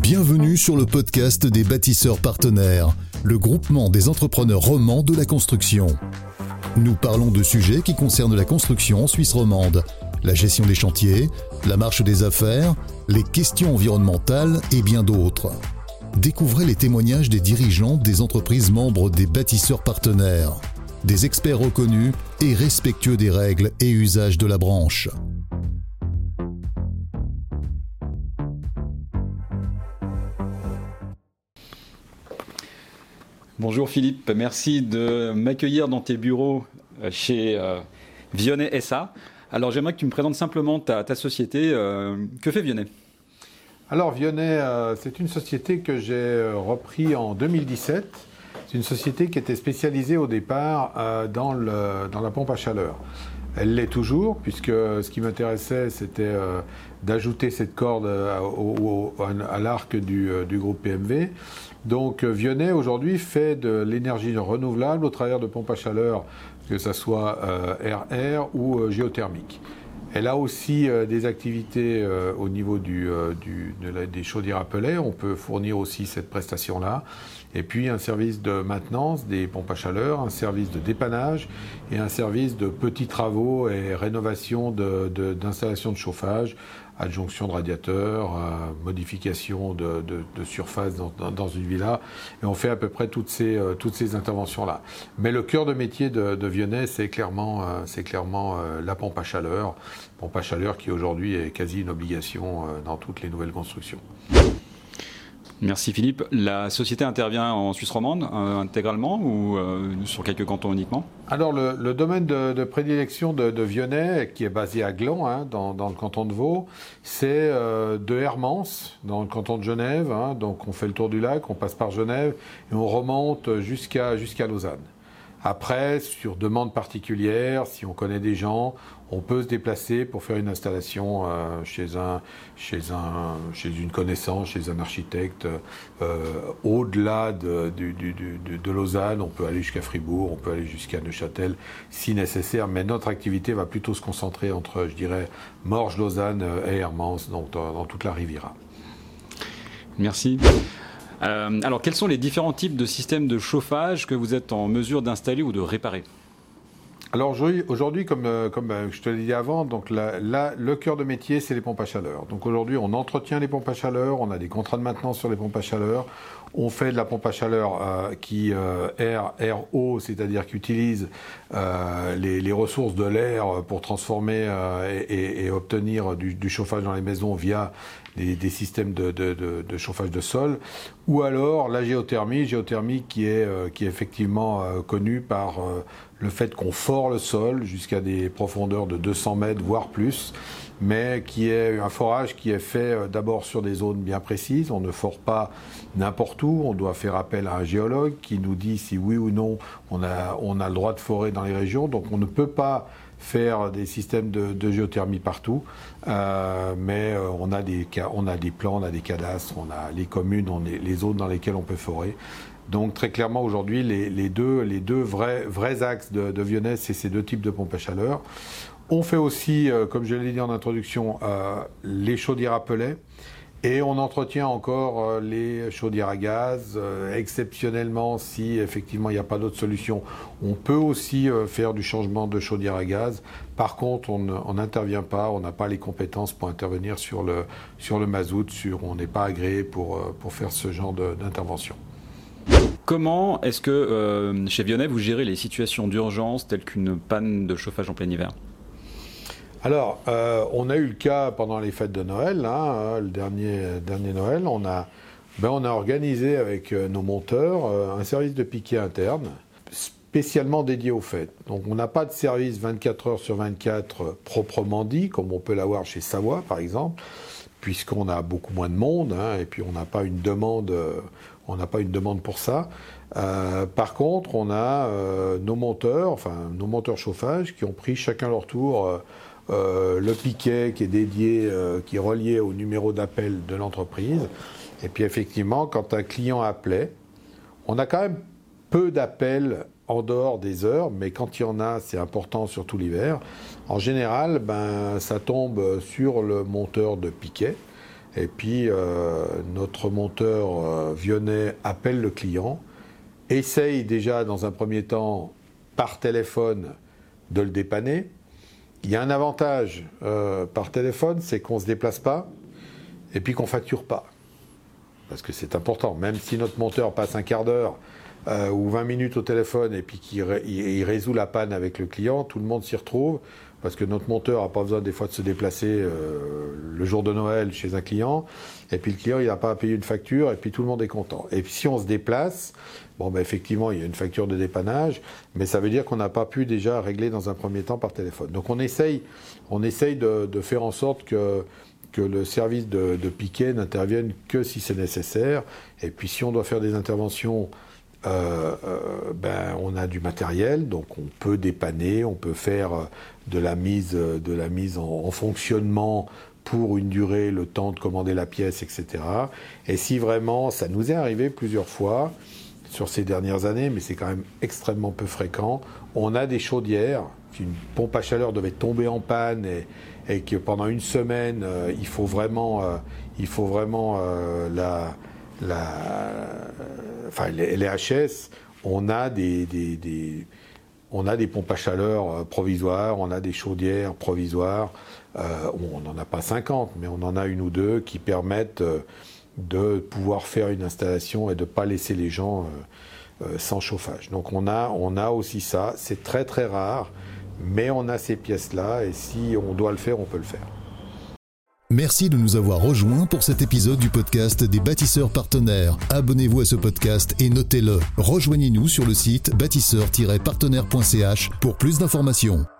Bienvenue sur le podcast des bâtisseurs partenaires, le groupement des entrepreneurs romans de la construction. Nous parlons de sujets qui concernent la construction en Suisse romande, la gestion des chantiers, la marche des affaires, les questions environnementales et bien d'autres. Découvrez les témoignages des dirigeants des entreprises membres des bâtisseurs partenaires, des experts reconnus et respectueux des règles et usages de la branche. Bonjour Philippe, merci de m'accueillir dans tes bureaux chez Vionnet SA. Alors j'aimerais que tu me présentes simplement ta société. Que fait Vionnet ? Alors Vionnet, c'est une société que j'ai repris en 2017. C'est une société qui était spécialisée au départ dans la pompe à chaleur. Elle l'est toujours, puisque ce qui m'intéressait, c'était d'ajouter cette corde à l'arc du groupe PMV. Donc Vionnet, aujourd'hui, fait de l'énergie renouvelable au travers de pompes à chaleur, que ce soit air-air ou géothermique. Elle a aussi des activités au niveau des chaudières à pellets. On peut fournir aussi cette prestation-là. Et puis un service de maintenance des pompes à chaleur, un service de dépannage et un service de petits travaux et rénovation d'installations de chauffage, adjonction de radiateurs, modification de surface dans une villa. Et on fait à peu près toutes ces interventions-là. Mais le cœur de métier de Vionnet, c'est clairement la pompe à chaleur. Pompe à chaleur qui aujourd'hui est quasi une obligation dans toutes les nouvelles constructions. Merci Philippe. La société intervient en Suisse romande intégralement ou sur quelques cantons uniquement ? Alors le domaine de prédilection de Vionnet, qui est basé à Gland, dans le canton de Vaud, c'est de Hermance, dans le canton de Genève. Donc on fait le tour du lac, on passe par Genève et on remonte jusqu'à Lausanne. Après, sur demande particulière, si on connaît des gens, on peut se déplacer pour faire une installation chez une connaissance, chez un architecte. Au-delà de Lausanne, on peut aller jusqu'à Fribourg, on peut aller jusqu'à Neuchâtel si nécessaire. Mais notre activité va plutôt se concentrer entre, je dirais, Morges, Lausanne et Hermance, donc dans toute la Riviera. Merci. Alors, quels sont les différents types de systèmes de chauffage que vous êtes en mesure d'installer ou de réparer ? Alors aujourd'hui, comme je te l'ai dit avant, donc le cœur de métier, c'est les pompes à chaleur. Donc aujourd'hui, on entretient les pompes à chaleur, on a des contrats de maintenance sur les pompes à chaleur, on fait de la pompe à chaleur qui RO, c'est-à-dire qui utilise les ressources de l'air pour transformer et obtenir du chauffage dans les maisons via des systèmes de chauffage de sol, ou alors la géothermie qui est effectivement connue par le fait qu'on fore le sol jusqu'à des profondeurs de 200 mètres, voire plus, mais qui est un forage qui est fait d'abord sur des zones bien précises. On ne fore pas n'importe où, on doit faire appel à un géologue qui nous dit si oui ou non on a le droit de forer dans les régions, donc on ne peut pas faire des systèmes de géothermie partout, mais on a des plans, on a des cadastres, on a les communes, les zones dans lesquelles on peut forer. Donc très clairement aujourd'hui, les deux vrais axes de Vionnet, c'est ces deux types de pompes à chaleur. On fait aussi, comme je l'ai dit en introduction, les chaudières à pellets. Et on entretient encore les chaudières à gaz. Exceptionnellement, si effectivement il n'y a pas d'autre solution, on peut aussi faire du changement de chaudière à gaz. Par contre, on n'intervient pas, on n'a pas les compétences pour intervenir sur le mazout, on n'est pas agréé pour faire ce genre d'intervention. Comment est-ce que chez Vionnet, vous gérez les situations d'urgence telles qu'une panne de chauffage en plein hiver ? Alors, on a eu le cas pendant les fêtes de Noël, le dernier Noël, on a organisé avec nos monteurs un service de piquet interne spécialement dédié aux fêtes. Donc on n'a pas de service 24 heures sur 24 proprement dit, comme on peut l'avoir chez Savoie par exemple, puisqu'on a beaucoup moins de monde, et puis on n'a pas une demande pour ça. Par contre, on a nos monteurs chauffage qui ont pris chacun leur tour le piquet qui est dédié, qui est relié au numéro d'appel de l'entreprise. Et puis effectivement, quand un client appelait, on a quand même peu d'appels en dehors des heures, mais quand il y en a, c'est important, surtout l'hiver. En général, ça tombe sur le monteur de piquet Et puis notre monteur Vionnet appelle le client, essaye déjà dans un premier temps par téléphone de le dépanner. Il y a un avantage par téléphone, c'est qu'on ne se déplace pas et puis qu'on ne facture pas. Parce que c'est important, même si notre monteur passe un quart d'heure ou 20 minutes au téléphone et puis qu'il résout la panne avec le client, tout le monde s'y retrouve, parce que notre monteur n'a pas besoin des fois de se déplacer le jour de Noël chez un client, et puis le client il n'a pas à payer une facture, et puis tout le monde est content. Et puis si on se déplace, effectivement il y a une facture de dépannage, mais ça veut dire qu'on n'a pas pu déjà régler dans un premier temps par téléphone. Donc on essaye de faire en sorte que le service de piquet n'intervienne que si c'est nécessaire, et puis si on doit faire des interventions, on a du matériel, donc on peut dépanner, on peut faire de la mise en fonctionnement pour une durée, le temps de commander la pièce, etc. Et si vraiment, ça nous est arrivé plusieurs fois sur ces dernières années, mais c'est quand même extrêmement peu fréquent, on a des chaudières, une pompe à chaleur devait tomber en panne et que pendant une semaine, il faut vraiment les HS, on a des pompes à chaleur provisoires, on a des chaudières provisoires, on n'en a pas 50, mais on en a une ou deux qui permettent de pouvoir faire une installation et de ne pas laisser les gens sans chauffage. Donc on a aussi ça, c'est très très rare, mais on a ces pièces-là et si on doit le faire, on peut le faire. Merci de nous avoir rejoints pour cet épisode du podcast des bâtisseurs partenaires. Abonnez-vous à ce podcast et notez-le. Rejoignez-nous sur le site bâtisseur-partenaire.ch pour plus d'informations.